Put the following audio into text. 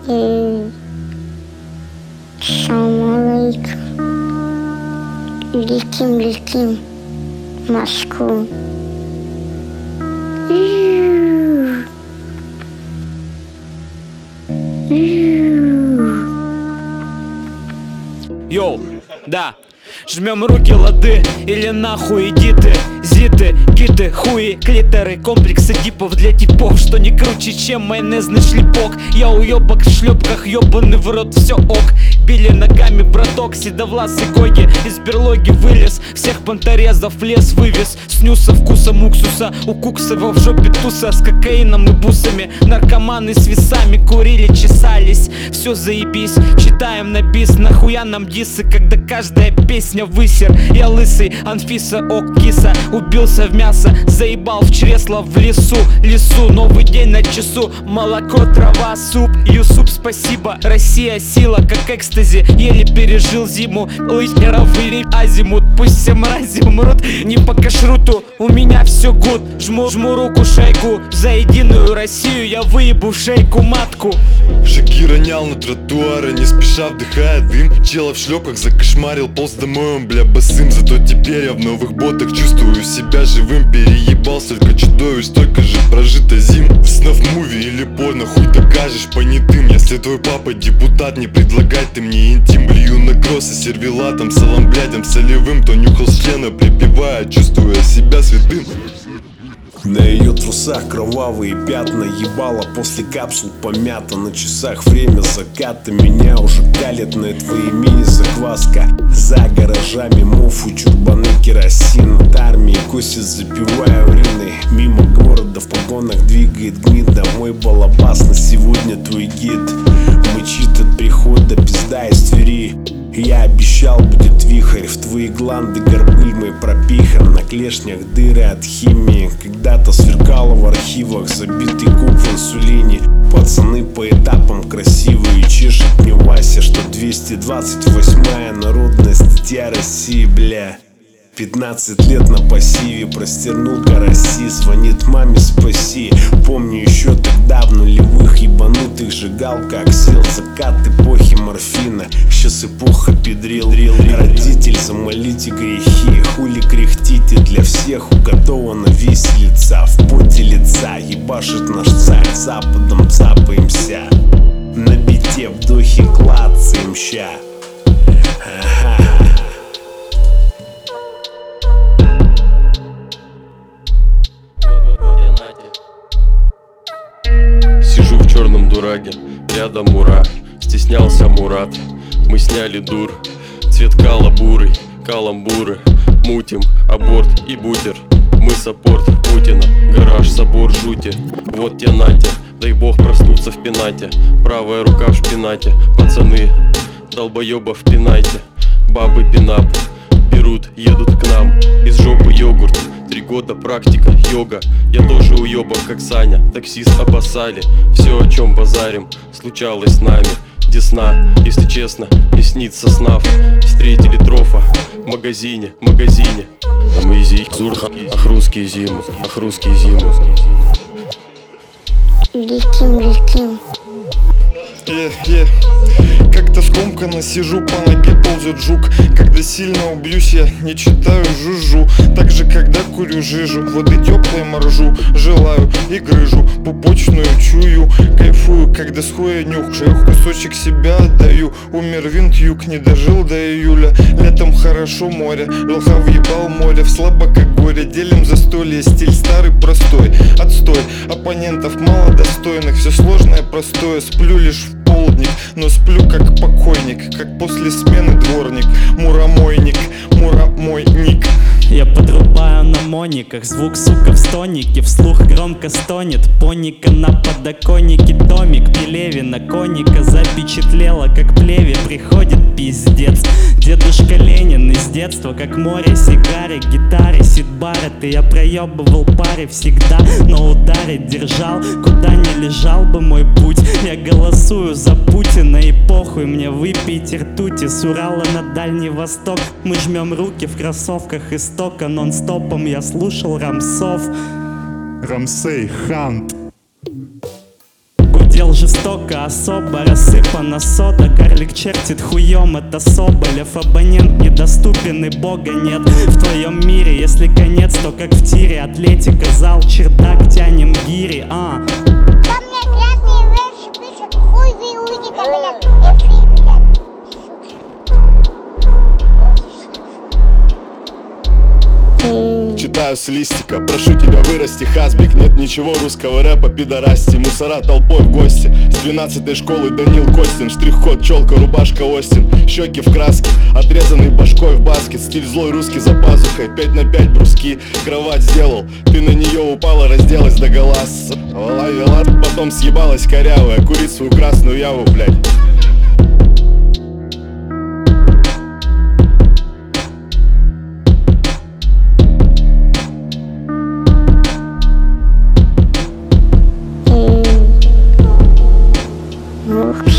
Салам алейкум. Летим в Москву. Йоу, да, жмем руки, лады, или нахуй иди ты. Зиты, гиты, хуи, клиторы, комплексы дипов для типов, что не круче, чем майонезный шлепок. Я уебок в шлепках, ебаный в рот, все ок. Били ногами, браток, седовласый Гоги из берлоги вылез, всех понторезов в лес вывез. Снюса вкусом уксуса, у Куксова в жопе туса с кокаином и бусами. Наркоманы с весами курили, чесались. Все заебись, читаем на бис. Нахуя нам дисы, когда каждая песня высер. Я лысый, Анфиса, ок, киса. Убился в мясо, заебал в чресло в лесу. Новый день на часу. Молоко, трава, суп, Юсуп, спасибо. Россия сила, как экстази. Еле пережил зиму. Лыхеров или азимут. Пусть все мрази умрут, не по кашруту. У меня все гуд. Жму руку шейку. За единую Россию я выебу шейку матку. Шаги ронял на тротуары, не спеша вдыхая дым. Чела в шлепках закошмарил, полз домой он, бля, босым. Зато теперь я в новых ботах чувствую себя живым. Переебал столько чудовищ, столько же прожито зим. Снов муви или порно, хуй докажешь понятым. Если твой папа депутат, не предлагай ты мне интим. Блюю на кроссы сервелатом, салам блядям солевым. То нюхал с члена, припевая, чувствуя себя святым. На ее трусах кровавые пятна, ебало после капсул помято. На часах время заката, меня уже калит на твои мини-закваска. За гаражами мофу, чурбаны, керосин. От армии косит, запивая уриной. Мимо города в погонах двигает гнид. Домой балабас, на сегодня твой гид. Мычит от прихода, пизда из Твери. Я обещал, будет вихрь, в твои гланды горбыль мой пропихан. На клешнях дыры от химии. Когда-то сверкало в архивах забитый куб в инсулине. Пацаны по этапам красивые, чешет мне Вася, что 228-я народная статья России, бля. 15 лет на пассиве, простернул караси. Звонит маме, спаси. Помню еще тогда в нулевых ебанутых жигал, как сел закат эпохи морфина. Сейчас эпоха педрил. Родитель, замолите грехи. Хули кряхтите, для всех уготована виселица. В поте лица ебашит наш царь, западом цапаемся. На бите вдохе клацаем ща. Сижу в черном дураге, рядом Мура. Стеснялся Мурат, мы сняли дур. Цвет кала бурый, каламбуры. Мутим, аборт и бутер. Мы саппорт Путина, гараж, собор, жути. Вот те нате, дай бог проснуться в пенате. Правая рука в шпинате, пацаны, долбоебов пинайте. Бабы пинап, берут, едут к нам. Из жопы йогурт, 3 года практика, йога. Я тоже уебок, как Саня, таксист обоссали. Все, о чем базарим, случалось с нами. Десна, если честно, не снится снав. Встретили трофа в магазине. А мы здесь, ах, русские зимы, ах, русские зимы. Летим. Как-то скомканно сижу, по ноге ползет жук. Когда сильно убьюсь, я не читаю, жужжу. Так же, когда курю жижу, воды теплой моржу. Желаю и грыжу, пупочную чую. Кайфую, когда с хуя нюхаю, кусочек себя отдаю. Умер винт-юг, не дожил до июля. Летом хорошо море, лоха въебал море. В слабо как горе, делим застолье. Стиль старый, простой, отстой. Оппонентов мало достойных, все сложное, простое. Сплю лишь в полдник, но сплю как покойник, как после смены дворник. Муромойник, мой ник. Я подрубаю на мониках, звук, сука, в стонике. Вслух громко стонет поника на подоконнике. Томик Пелевина, коника запечатлела, как плеве приходит пиздец. Дедушка Ленин из детства, как море, сигаре, гитаре, сидбары. Я проебывал паре всегда, но ударить держал, куда не лежал бы мой путь. Я голосую за Путина и похуй мне, выпейте ртути. С Урала на Дальний Восток мы жмем руки в кроссовках истока. Нон-стопом я слушал Рамсов. Рамсей Хант. Гудел Ударил жестоко, особо рассыпана сода. Карлик чертит хуем, это Соболев. Абонент недоступен и бога нет в твоем мире. Если конец, то как в тире. Атлетика, зал, чердак, тянем гири. Там мне грязные вещи пишут, хуй вы уйдите, блядь, эфир, блядь. Читаю с листика, прошу тебя вырасти, Хасбик. Нет ничего русского рэпа, пидорасти. Мусора толпой в гости. С 12-й школы Данил Костин. Штрих-код, челка, рубашка Остин. Щеки в краске, отрезанный башкой в баскет. Стиль злой русский за пазухой, 5 на 5 бруски. Кровать сделал, ты на нее упала, разделась догола. Вела, потом съебалась корявая. Курить свою красную яву, блядь. Ух,